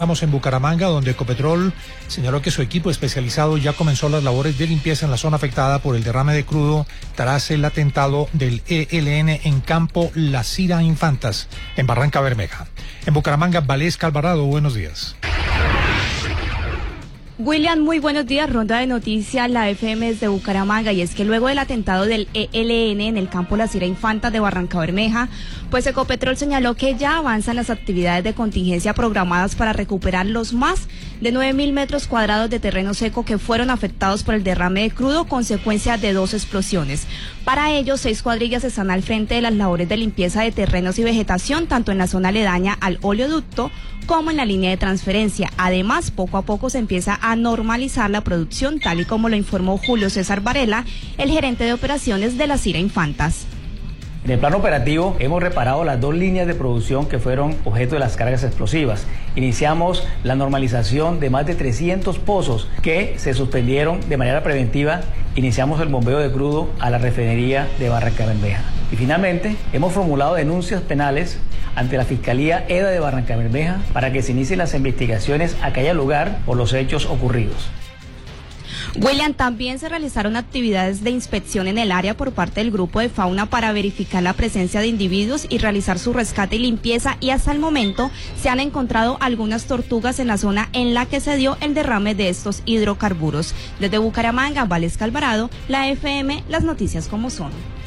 Estamos en Bucaramanga, donde Ecopetrol señaló que su equipo especializado ya comenzó las labores de limpieza en la zona afectada por el derrame de crudo tras el atentado del ELN en Campo La Cira Infantas, en Barranca Bermeja. En Bucaramanga, Valesca Alvarado, buenos días. William, muy buenos días. Ronda de noticias, la FM desde Bucaramanga. Y es que luego del atentado del ELN en el campo La Cira Infantas de Barranca Bermeja, pues Ecopetrol señaló que ya avanzan las actividades de contingencia programadas para recuperar los más de 9.000 metros cuadrados de terreno seco que fueron afectados por el derrame de crudo, consecuencia de 2 explosiones. Para ello, 6 cuadrillas están al frente de las labores de limpieza de terrenos y vegetación, tanto en la zona aledaña al oleoducto como en la línea de transferencia. Además, poco a poco se empieza a normalizar la producción, tal y como lo informó Julio César Varela, el gerente de operaciones de La Cira Infantas. En el plano operativo hemos reparado las 2 líneas de producción que fueron objeto de las cargas explosivas. Iniciamos la normalización de más de 300 pozos que se suspendieron de manera preventiva. Iniciamos el bombeo de crudo a la refinería de Barranca Bermeja. Y finalmente hemos formulado denuncias penales ante la Fiscalía EDA de Barranca Bermeja para que se inicien las investigaciones a que haya lugar por los hechos ocurridos. William, también se realizaron actividades de inspección en el área por parte del grupo de fauna para verificar la presencia de individuos y realizar su rescate y limpieza, y hasta el momento se han encontrado algunas tortugas en la zona en la que se dio el derrame de estos hidrocarburos. Desde Bucaramanga, Valesca Alvarado, la FM, las noticias como son.